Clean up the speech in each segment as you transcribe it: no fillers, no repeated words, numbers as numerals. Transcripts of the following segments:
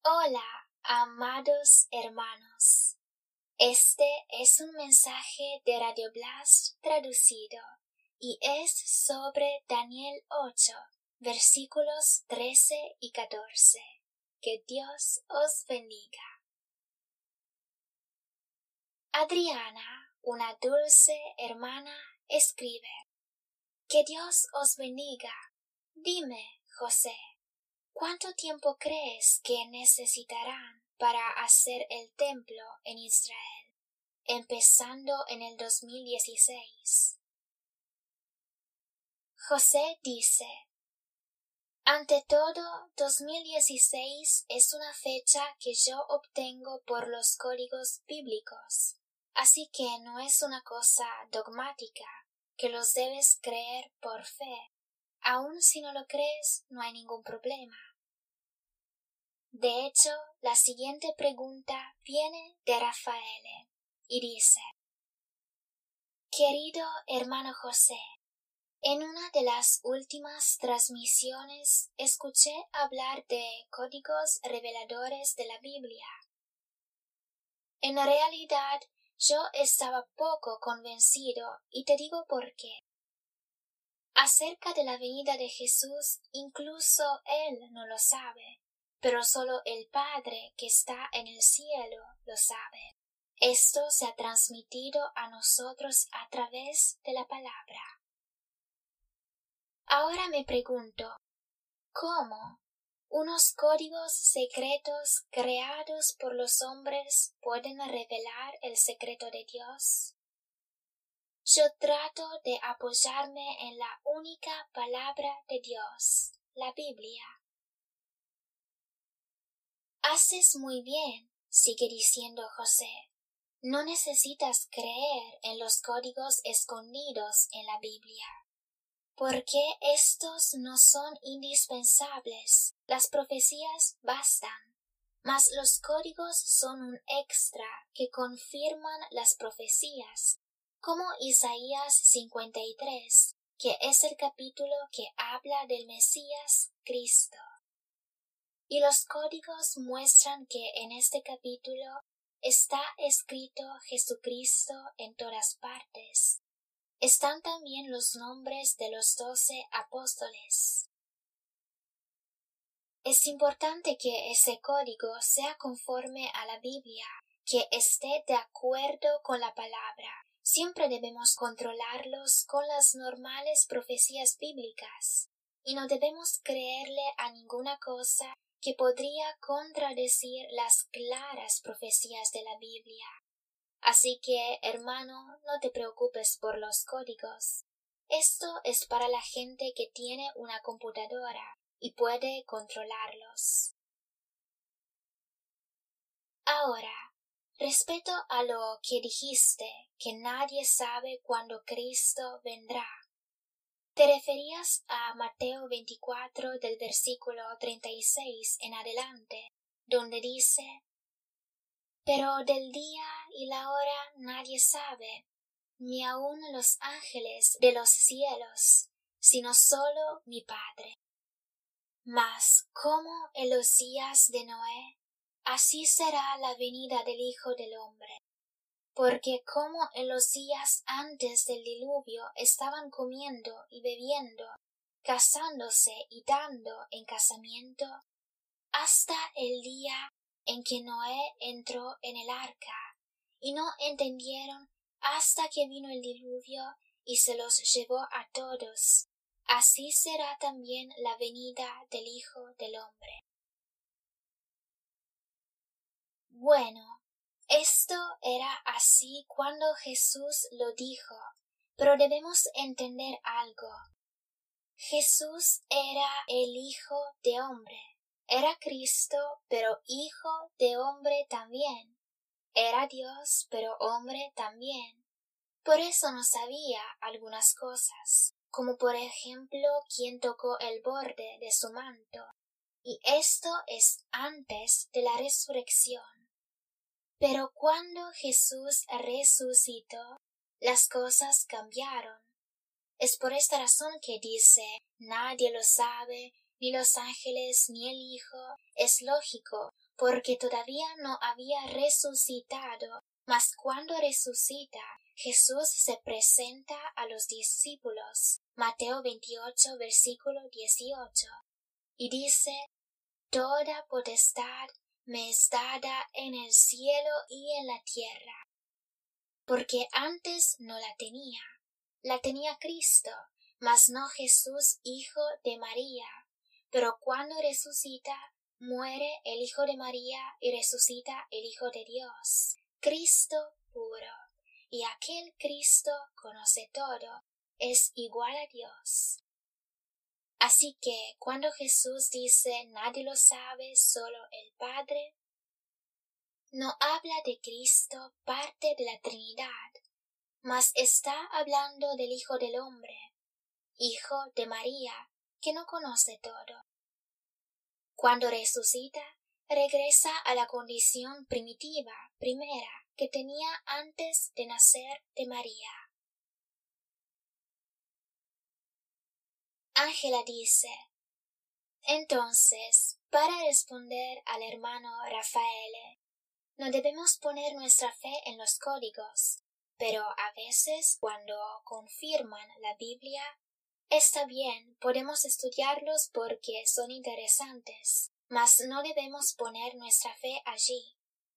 Hola, amados hermanos. Este es un mensaje de Radio Blast traducido y es sobre Daniel 8, versículos 13 y 14. Que Dios os bendiga. Adriana, una dulce hermana, escribe: Que Dios os bendiga. Dime, José, ¿cuánto tiempo crees que necesitarán para hacer el templo en Israel, empezando en el 2016? José dice: Ante todo, 2016 es una fecha que yo obtengo por los códigos bíblicos, así que no es una cosa dogmática que los debes creer por fe. Aun si no lo crees, no hay ningún problema. De hecho, la siguiente pregunta viene de Rafael y dice: Querido hermano José, en una de las últimas transmisiones escuché hablar de códigos reveladores de la Biblia. En realidad, yo estaba poco convencido y te digo por qué. Acerca de la venida de Jesús, incluso Él no lo sabe, pero solo el Padre que está en el cielo lo sabe. Esto se ha transmitido a nosotros a través de la palabra. Ahora me pregunto, ¿cómo unos códigos secretos creados por los hombres pueden revelar el secreto de Dios? Yo trato de apoyarme en la única palabra de Dios, la Biblia. Haces muy bien, sigue diciendo José. No necesitas creer en los códigos escondidos en la Biblia, porque estos no son indispensables. Las profecías bastan, mas los códigos son un extra que confirman las profecías, como Isaías 53, que es el capítulo que habla del Mesías Cristo. Y los códigos muestran que en este capítulo está escrito Jesucristo en todas partes. Están también los nombres de los 12 apóstoles. Es importante que ese código sea conforme a la Biblia, que esté de acuerdo con la palabra. Siempre debemos controlarlos con las normales profecías bíblicas, y no debemos creerle a ninguna cosa que podría contradecir las claras profecías de la Biblia. Así que, hermano, no te preocupes por los códigos. Esto es para la gente que tiene una computadora y puede controlarlos. Ahora, respecto a lo que dijiste, que nadie sabe cuándo Cristo vendrá. Te referías a Mateo 24 del versículo 36 en adelante, donde dice: Pero del día y la hora nadie sabe, ni aun los ángeles de los cielos, sino sólo mi Padre. Mas como en los días de Noé, así será la venida del Hijo del Hombre. Porque como en los días antes del diluvio estaban comiendo y bebiendo, casándose y dando en casamiento, hasta el día en que Noé entró en el arca, y no entendieron hasta que vino el diluvio y se los llevó a todos, así será también la venida del Hijo del Hombre. Bueno, esto era así cuando Jesús lo dijo, pero debemos entender algo. Jesús era el Hijo de Hombre. Era Cristo, pero Hijo de Hombre también. Era Dios, pero hombre también. Por eso no sabía algunas cosas, como por ejemplo quién tocó el borde de su manto. Y esto es antes de la resurrección. Pero cuando Jesús resucitó, las cosas cambiaron. Es por esta razón que dice: nadie lo sabe, ni los ángeles, ni el Hijo, es lógico, porque todavía no había resucitado. Mas cuando resucita, Jesús se presenta a los discípulos. Mateo 28, versículo 18. Y dice: Toda potestad me es dada en el cielo y en la tierra. Porque antes no la tenía Cristo, mas no Jesús, hijo de María. Pero cuando resucita, muere el hijo de María y resucita el Hijo de Dios, Cristo puro. Y aquel Cristo conoce todo, es igual a Dios. Así que cuando Jesús dice nadie lo sabe, solo el Padre, no habla de Cristo, parte de la Trinidad, mas está hablando del Hijo del Hombre, Hijo de María, que no conoce todo. Cuando resucita, regresa a la condición primitiva, primera, que tenía antes de nacer de María. Ángela dice: entonces, para responder al hermano Rafael, no debemos poner nuestra fe en los códigos, pero a veces cuando confirman la Biblia, está bien, podemos estudiarlos porque son interesantes, mas no debemos poner nuestra fe allí.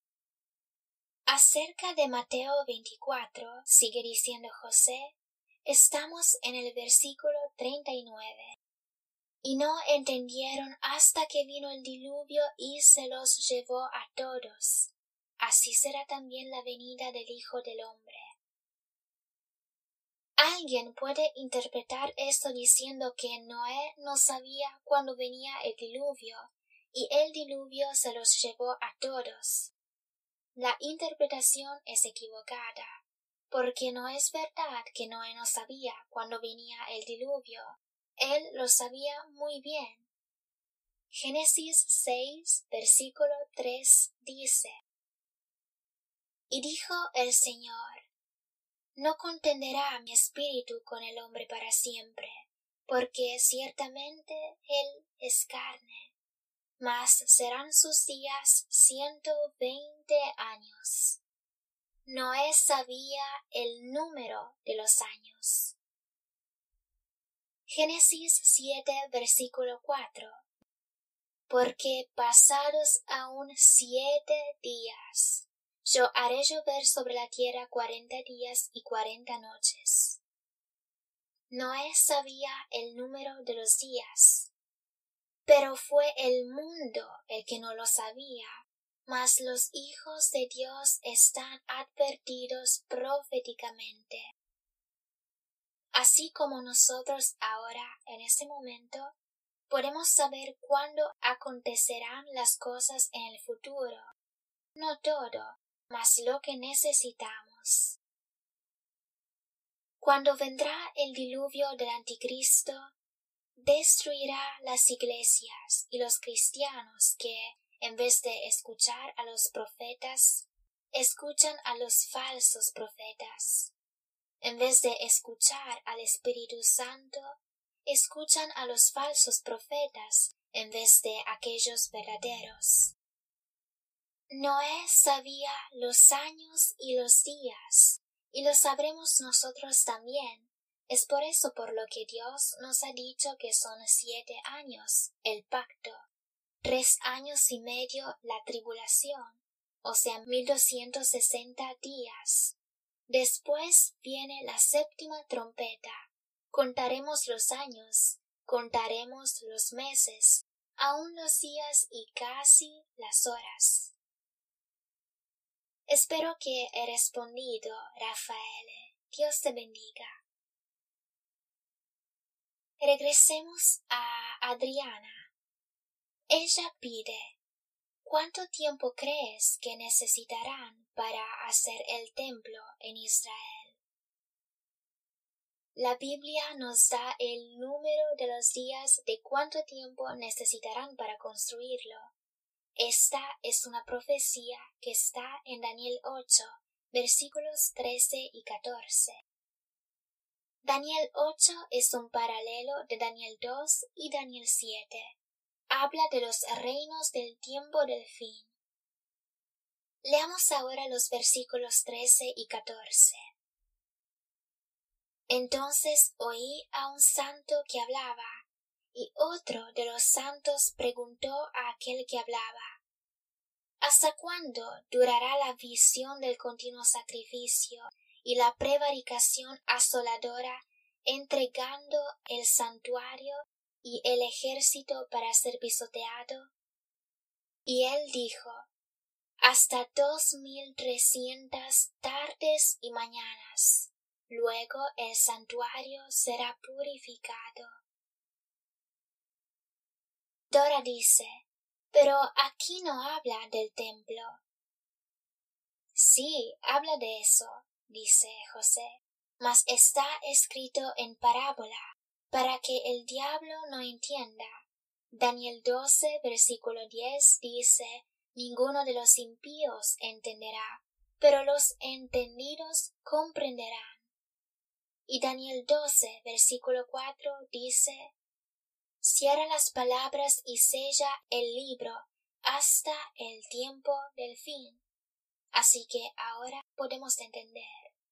Acerca de Mateo 24, sigue diciendo José, estamos en el versículo 39. Y no entendieron hasta que vino el diluvio y se los llevó a todos. Así será también la venida del Hijo del Hombre. Alguien puede interpretar esto diciendo que Noé no sabía cuándo venía el diluvio, y el diluvio se los llevó a todos. La interpretación es equivocada, porque no es verdad que Noé no sabía cuándo venía el diluvio. Él lo sabía muy bien. Génesis 6, versículo 3 dice: Y dijo el Señor: no contenderá mi espíritu con el hombre para siempre, porque ciertamente él es carne, mas serán sus días 120 años. Noé sabía el número de los años. Génesis 7, versículo 4. Porque pasados aún 7 días, yo haré llover sobre la tierra 40 días y 40 noches. Noé sabía el número de los días, pero fue el mundo el que no lo sabía, mas los hijos de Dios están advertidos proféticamente. Así como nosotros ahora, en este momento, podemos saber cuándo acontecerán las cosas en el futuro. No todo, mas lo que necesitamos. Cuando vendrá el diluvio del anticristo, destruirá las iglesias y los cristianos que, en vez de escuchar a los profetas, escuchan a los falsos profetas. En vez de escuchar al Espíritu Santo, escuchan a los falsos profetas en vez de aquellos verdaderos. Noé sabía los años y los días, y lo sabremos nosotros también. Es por eso por lo que Dios nos ha dicho que son 7 años el pacto, 3 años y medio la tribulación, o sea 1260 días. Después viene la 7ª trompeta. Contaremos los años, contaremos los meses, aun los días y casi las horas. Espero que he respondido, Rafael. Dios te bendiga. Regresemos a Adriana. Ella pide: ¿cuánto tiempo crees que necesitarán para hacer el templo en Israel? La Biblia nos da el número de los días de cuánto tiempo necesitarán para construirlo. Esta es una profecía que está en Daniel 8, versículos 13 y 14. Daniel 8 es un paralelo de Daniel 2 y Daniel 7. Habla de los reinos del tiempo del fin. Leamos ahora los versículos 13 y 14. Entonces oí a un santo que hablaba, y otro de los santos preguntó a aquel que hablaba: ¿Hasta cuándo durará la visión del continuo sacrificio y la prevaricación asoladora, entregando el santuario y el ejército para ser pisoteado? Y él dijo: hasta 2300 tardes y mañanas. Luego el santuario será purificado. Dora dice: pero aquí no habla del templo. Sí, habla de eso, dice José, mas está escrito en parábola, para que el diablo no entienda. Daniel 12, versículo 10 dice: ninguno de los impíos entenderá, pero los entendidos comprenderán. Y Daniel 12, versículo 4 dice: cierra las palabras y sella el libro hasta el tiempo del fin. Así que ahora podemos entender.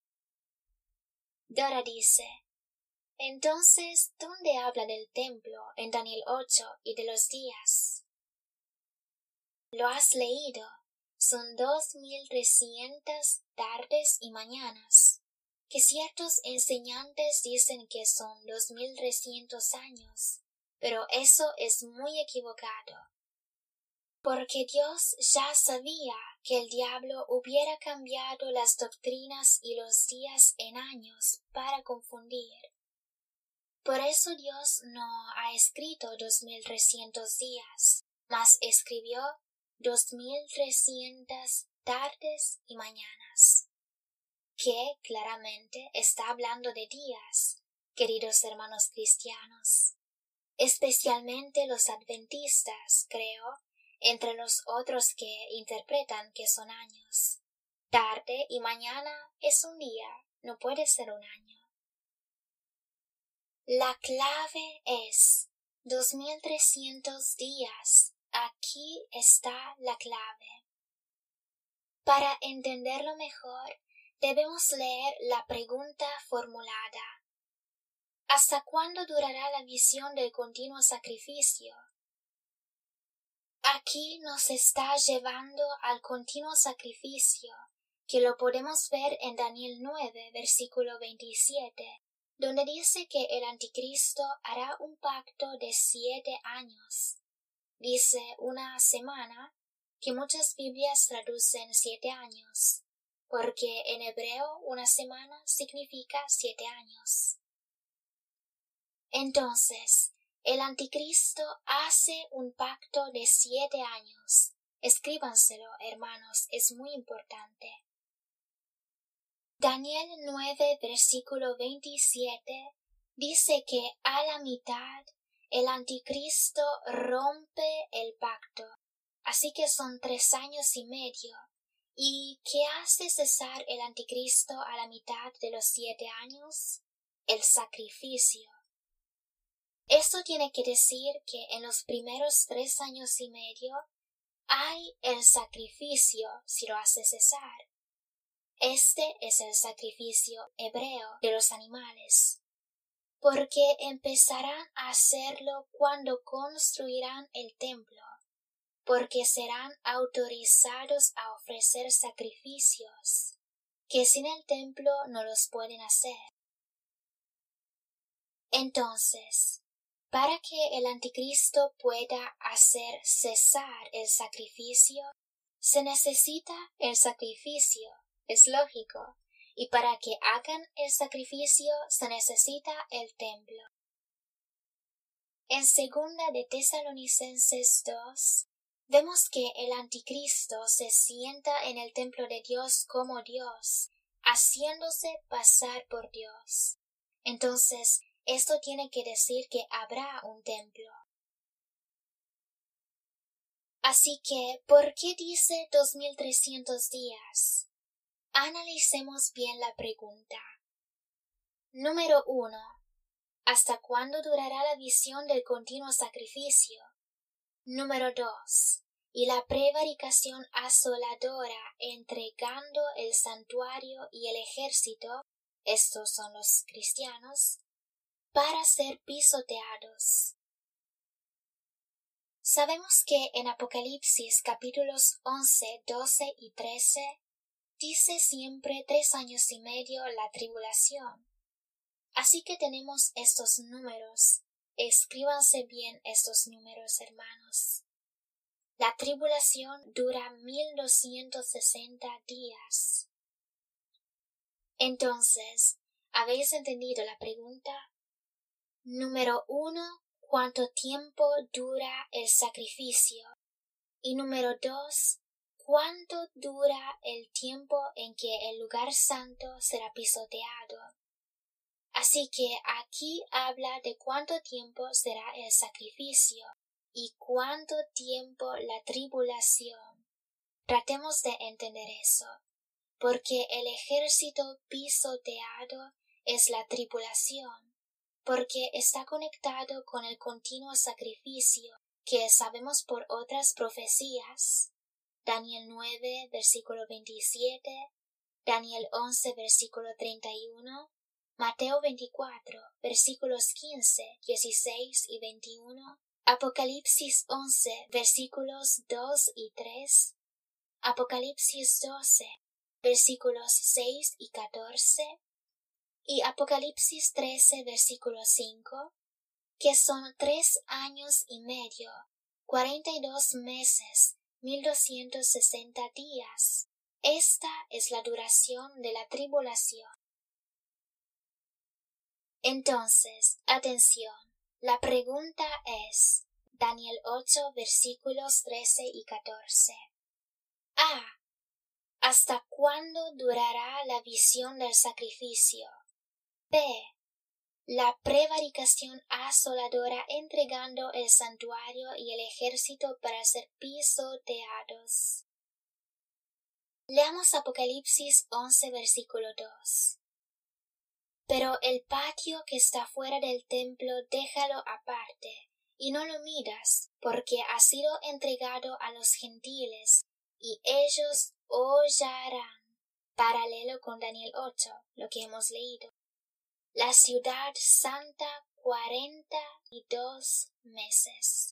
Dora dice: entonces, ¿dónde habla del templo en Daniel 8 y de los días? ¿Lo has leído? Son 2300 tardes y mañanas, que ciertos enseñantes dicen que son 2300 años, pero eso es muy equivocado. Porque Dios ya sabía que el diablo hubiera cambiado las doctrinas y los días en años para confundir. Por eso Dios no ha escrito 2300 días, mas escribió 2300 tardes y mañanas, que claramente está hablando de días, queridos hermanos cristianos, especialmente los adventistas, creo, entre los otros que interpretan que son años. Tarde y mañana es un día, no puede ser un año. La clave es 2300 días. Aquí está la clave. Para entenderlo mejor, debemos leer la pregunta formulada: ¿hasta cuándo durará la visión del continuo sacrificio? Aquí nos está llevando al continuo sacrificio, que lo podemos ver en Daniel 9, versículo 27, donde dice que el anticristo hará un pacto de 7 años. Dice una semana, que muchas Biblias traducen 7 años, porque en hebreo una semana significa 7 años. Entonces, el anticristo hace un pacto de 7 años. Escríbanselo, hermanos, es muy importante. Daniel 9, versículo 27, dice que a la mitad el anticristo rompe el pacto. Así que son 3 años y medio. ¿Y qué hace cesar el anticristo a la mitad de los 7 años? El sacrificio. Esto tiene que decir que en los primeros 3 años y medio hay el sacrificio si lo hace cesar. Este es el sacrificio hebreo de los animales, porque empezarán a hacerlo cuando construirán el templo, porque serán autorizados a ofrecer sacrificios, que sin el templo no los pueden hacer. Entonces, para que el anticristo pueda hacer cesar el sacrificio, se necesita el sacrificio, es lógico, y para que hagan el sacrificio se necesita el templo. En segunda de Tesalonicenses 2, vemos que el anticristo se sienta en el templo de Dios como Dios, haciéndose pasar por Dios. Entonces, esto tiene que decir que habrá un templo. Así que, ¿por qué dice 2300 días? Analicemos bien la pregunta. Número 1. ¿Hasta cuándo durará la visión del continuo sacrificio? Número 2. Y la prevaricación asoladora entregando el santuario y el ejército, estos son los cristianos, para ser pisoteados. Sabemos que en Apocalipsis capítulos 11, 12 y 13 dice siempre 3 años y medio la tribulación. Así que tenemos estos números. Escríbanse bien estos números, hermanos. La tribulación dura 1260 días. Entonces, ¿habéis entendido la pregunta? Número 1. ¿Cuánto tiempo dura el sacrificio? Y número 2. ¿Cuánto dura el tiempo en que el lugar santo será pisoteado? Así que aquí habla de cuánto tiempo será el sacrificio y cuánto tiempo la tribulación. Tratemos de entender eso, porque el ejército pisoteado es la tribulación, porque está conectado con el continuo sacrificio que sabemos por otras profecías. Daniel 9, versículo 27, Daniel 11, versículo 31, Mateo 24, versículos 15, 16 y 21, Apocalipsis 11, versículos 2 y 3, Apocalipsis 12, versículos 6 y 14, y Apocalipsis 13, versículo 5, que son 3 años y medio, 42 meses, 1260 días. Esta es la duración de la tribulación. Entonces, atención, la pregunta es, Daniel 8, versículos 13 y 14. A. ¿Hasta cuándo durará la visión del sacrificio? B. La prevaricación asoladora entregando el santuario y el ejército para ser pisoteados. Leamos Apocalipsis 11, versículo 2. Pero el patio que está fuera del templo déjalo aparte, y no lo miras, porque ha sido entregado a los gentiles, y ellos hollarán. Paralelo con Daniel 8, lo que hemos leído. La ciudad santa 42 meses.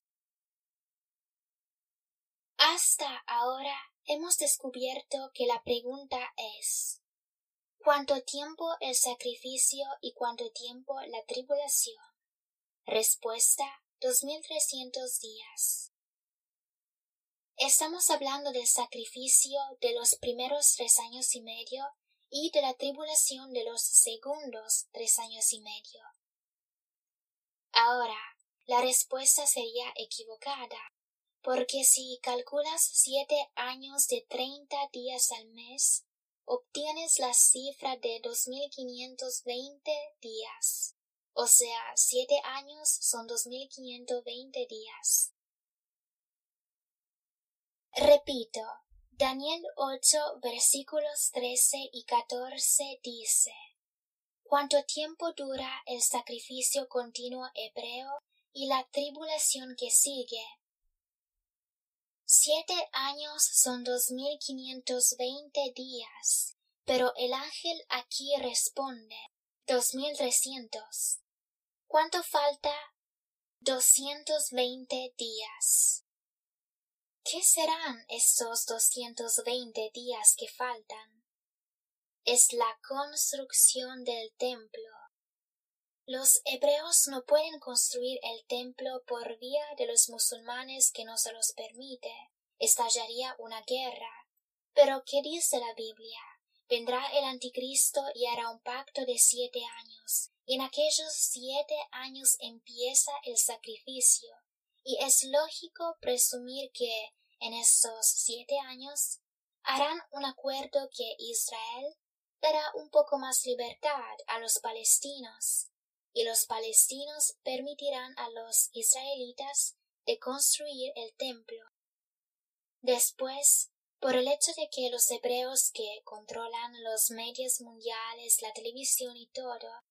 Hasta ahora hemos descubierto que la pregunta es: ¿cuánto tiempo el sacrificio y cuánto tiempo la tribulación? Respuesta: 2300 días. Estamos hablando del sacrificio de los primeros 3 años y medio y de la tribulación de los segundos 3 años y medio. Ahora, la respuesta sería equivocada, porque si calculas 7 años de 30 días al mes, obtienes la cifra de 2520 días. O sea, 7 años son 2520 días. Repito, Daniel 8, versículos 13 y 14 dice: ¿cuánto tiempo dura el sacrificio continuo hebreo y la tribulación que sigue? 7 años son 2520 días, pero el ángel aquí responde 2300. ¿Cuánto falta? 220 días. ¿Qué serán estos 220 días que faltan? Es la construcción del templo. Los hebreos no pueden construir el templo por vía de los musulmanes que no se los permite. Estallaría una guerra. Pero ¿qué dice la Biblia? Vendrá el anticristo y hará un pacto de 7 años. Y en aquellos 7 años empieza el sacrificio. Y es lógico presumir que en estos 7 años harán un acuerdo que Israel dará un poco más libertad a los palestinos, y los palestinos permitirán a los israelitas de construir el templo. Después, por el hecho de que los hebreos que controlan los medios mundiales, la televisión y todo,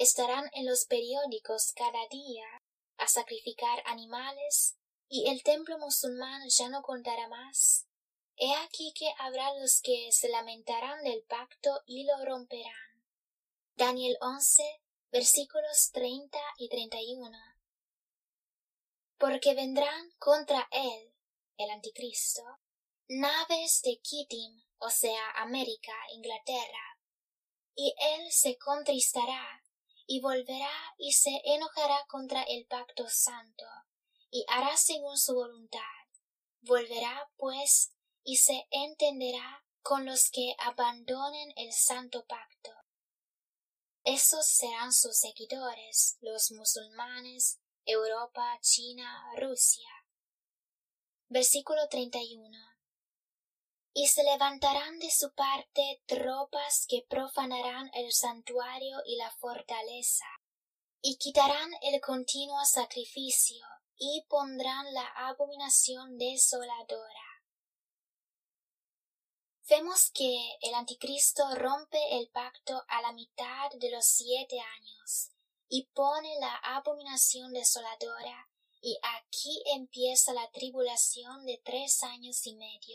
estarán en los periódicos cada día a sacrificar animales, y el templo musulmán ya no contará más. He aquí que habrá los que se lamentarán del pacto y lo romperán. Daniel 11, versículos 30 y 31. Porque vendrán contra él, el anticristo, naves de Kittim, o sea, América, Inglaterra, y él se contristará, y volverá y se enojará contra el pacto santo, y hará según su voluntad. Volverá, pues, y se entenderá con los que abandonen el santo pacto. Esos serán sus seguidores, los musulmanes, Europa, China, Rusia. Versículo 31. Y se levantarán de su parte tropas que profanarán el santuario y la fortaleza, y quitarán el continuo sacrificio, y pondrán la abominación desoladora. Vemos que el anticristo rompe el pacto a la mitad de los 7 años, y pone la abominación desoladora, y aquí empieza la tribulación de 3 años y medio.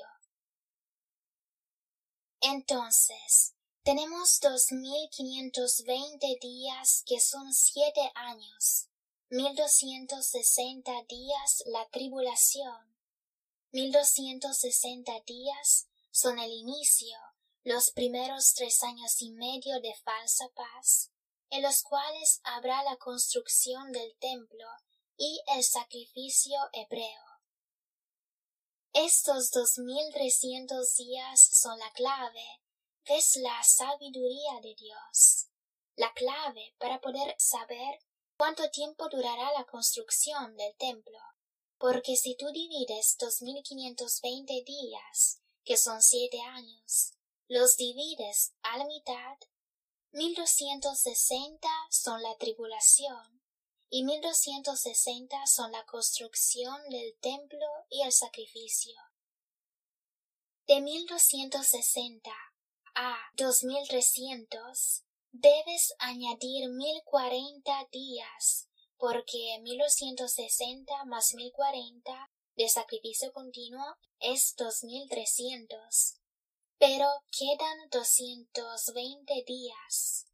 Entonces, tenemos 2520 días que son 7 años, 1260 días la tribulación, 1260 días son el inicio, los primeros 3 años y medio de falsa paz, en los cuales habrá la construcción del templo y el sacrificio hebreo. Estos 2300 días son la clave, ¿ves? La sabiduría de Dios. La clave para poder saber cuánto tiempo durará la construcción del templo. Porque si tú divides 2520 días, que son 7 años, los divides a la mitad, 1260 son la tribulación, y 1260 son la construcción del templo y el sacrificio. De 1260 a 2300 debes añadir 1040 días, porque 1260 más 1040 de sacrificio continuo es 2300, pero quedan 220 días.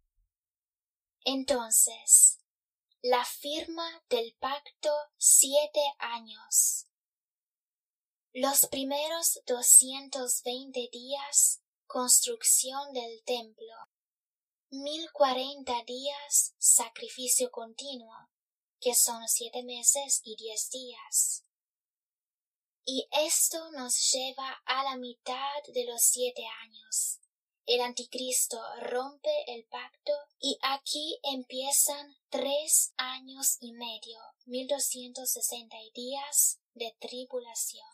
Entonces, la firma del pacto 7 años. Los primeros 220 días, construcción del templo. 1040 días, sacrificio continuo, que son 7 meses y 10 días. Y esto nos lleva a la mitad de los 7 años. El anticristo rompe el pacto y aquí empiezan 3 años y medio, 1260 días de tribulación.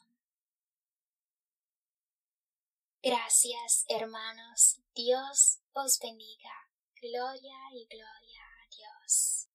Gracias, hermanos. Dios os bendiga. Gloria y gloria a Dios.